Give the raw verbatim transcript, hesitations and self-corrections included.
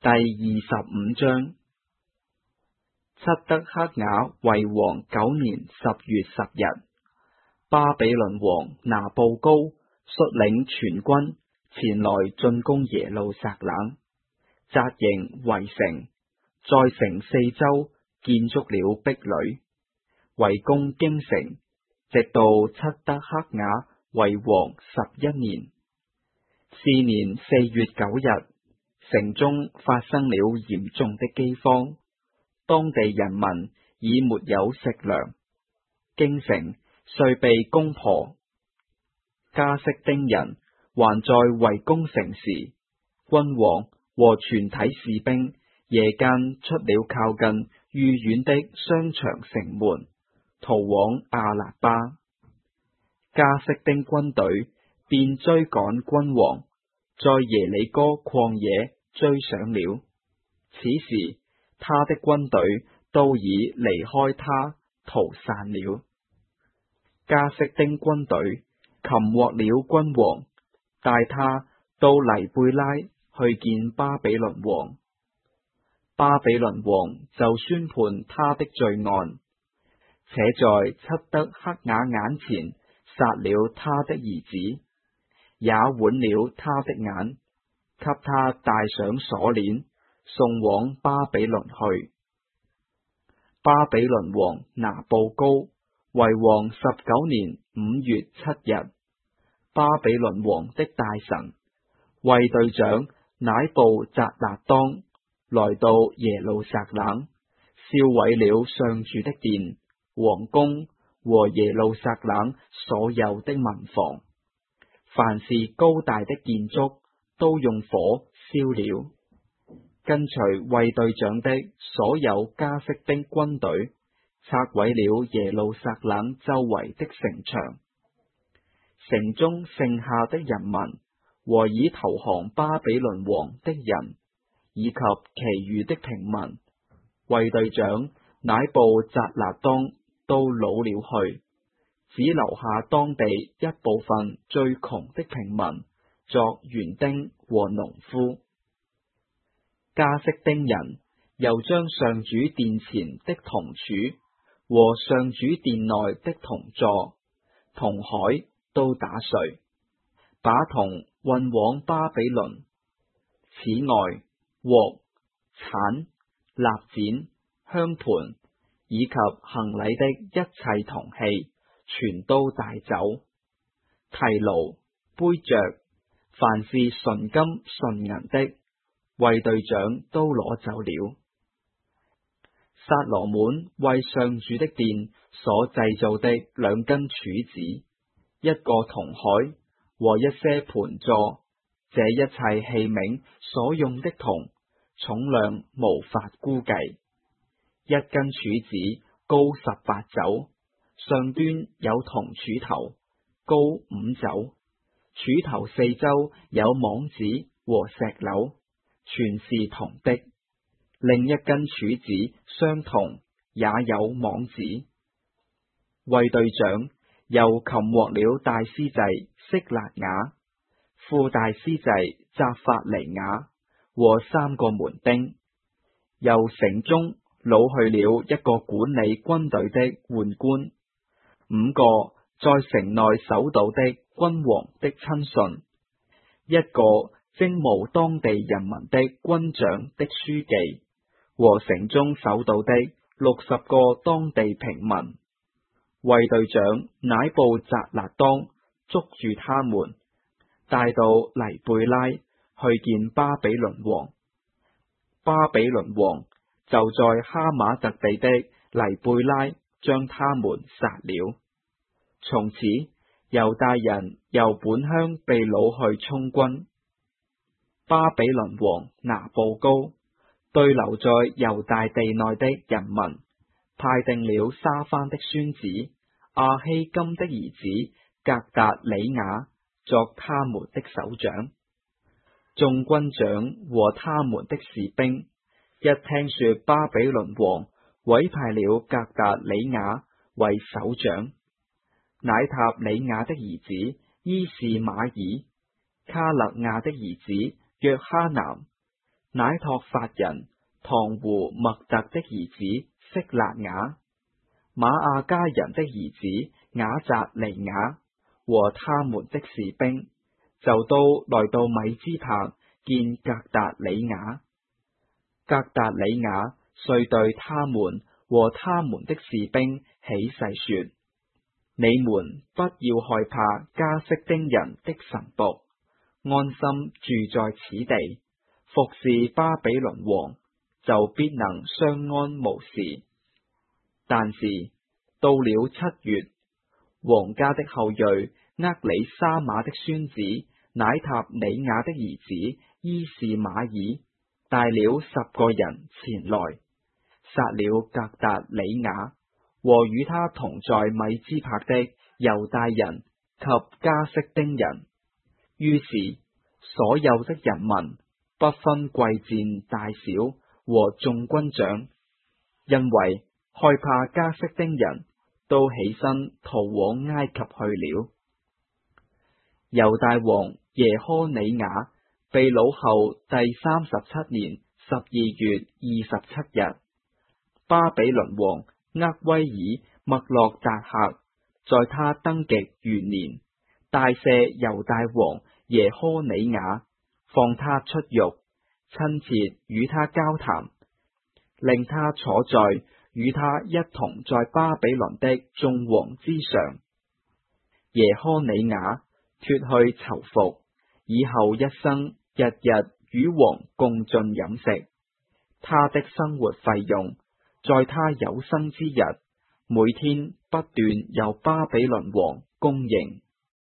第二十五章。漆德克雅為王九年十月十日，巴比倫王拿布高率領全軍前來進攻耶路撒冷，紮營圍城，在城四周建築了壁壘，圍攻京城，直到漆德克雅為王十一年。是年四月九日，城中發生了嚴重的饑荒，當地人民已沒有食糧，京城遂被攻破。加色丁人還在圍攻城時，君王和全體士兵夜間出了靠近御苑的商場城門，逃往亞辣巴。加色丁軍隊便追趕君王，在耶里哥曠野追上了。此時他的軍隊都已離開他，逃散了。加色丁軍隊擒獲了君王，帶他到黎貝拉去見巴比倫王。巴比倫王就宣判他的罪案，且在漆德克雅眼前殺了他的兒子，也剜了他的眼，給他戴上鎖鏈，送往巴比倫去。巴比倫王拿布高為王十九年五月七日，巴比倫王的大臣衛隊長乃布扎勒當來到耶路撒冷，燒毀了上主的殿、王宮和耶路撒冷所有的民房，凡是高大的建築都用火燒了。跟隨衛隊長的所有加色丁軍隊拆毀了耶路撒冷周圍的城牆，城中剩下的人民和已投降巴比倫王的人，以及其餘的平民，衛隊長乃布扎勒當都擄了去，只留下當地一部分最窮的平民作園丁和農夫。加色丁人又將上主殿前的銅柱和上主殿內的銅座、銅海都打碎，把銅運往巴比倫。此外，鑊、鏟、蠟剪、香盤以及行禮的一切銅器，全都帶走。提爐、杯爵，凡是純金純銀的，衛隊長都攞走了。撒羅滿為上主的殿所製造的兩根柱子，一個銅海和一些盤座，這一切器皿所用的銅重量無法估計。一根柱子高十八肘，上端有銅柱頭，高五肘，柱頭四周有網子和石榴，全是銅的。另一根柱子相同，也有網子。衛隊長又擒獲了大司祭色辣雅、副大司祭匝法尼雅和三個門丁，由城中擄去了一個管理軍隊的宦官，五個在城內守堵的君王的親信，一個征募當地人民的軍長的書記，和城中守堵的六十個當地平民。衛隊長乃布扎勒當捉住他們，帶到黎貝拉去見巴比倫王。巴比倫王就在哈馬特地的黎貝拉將他們殺了。從此猶大人由本鄉被擄去充軍。巴比倫王拿布高對留在猶大地內的人民，派定了沙番的孫子亞希金的兒子格達里雅作他們的首長。眾軍長和他們的士兵一聽說巴比倫王委派了格達里雅為首長，乃塔里雅的兒子伊士瑪爾、卡勒亞的兒子約哈南、 乃托法人唐胡麥特的兒子色辣雅、馬亞加人的兒子雅扎尼雅和他們的士兵，就都來到米支帕見格達里雅。格達里雅遂對他們和他們的士兵起誓說：你們不要害怕加色丁人的臣僕，安心住在此地，服侍巴比倫王，就必能相安無事。但是到了七月，王家的後裔厄里沙瑪的孫子乃塔里雅的兒子伊士瑪爾帶了十個人前來，殺了格達里雅和與他同在米支帕的猶大人及加色丁人。於是所有的人民，不分貴賤大小和眾軍長，因為害怕加色丁人，都起身逃往埃及去了。猶大王耶苛尼雅被擄後第三十七年十二月二十七日，巴比倫王厄威爾默洛達客在他登基元年，大赦猶大王耶苛尼雅，放他出獄，親切與他交談，令他坐在與他一同在巴比倫的眾王之上。耶苛尼雅脫去囚服，以後一生日日與王共進飲食，他的生活費用在他有生之日，每天不斷由巴比倫王供應。